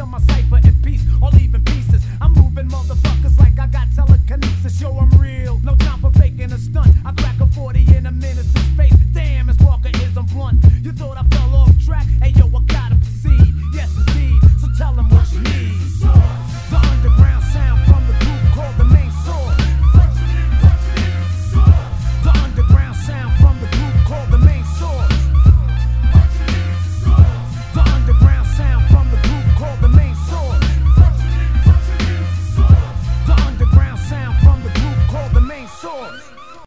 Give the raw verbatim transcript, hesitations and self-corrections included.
my cipher in peace or leaving pieces. I'm moving motherfuckers.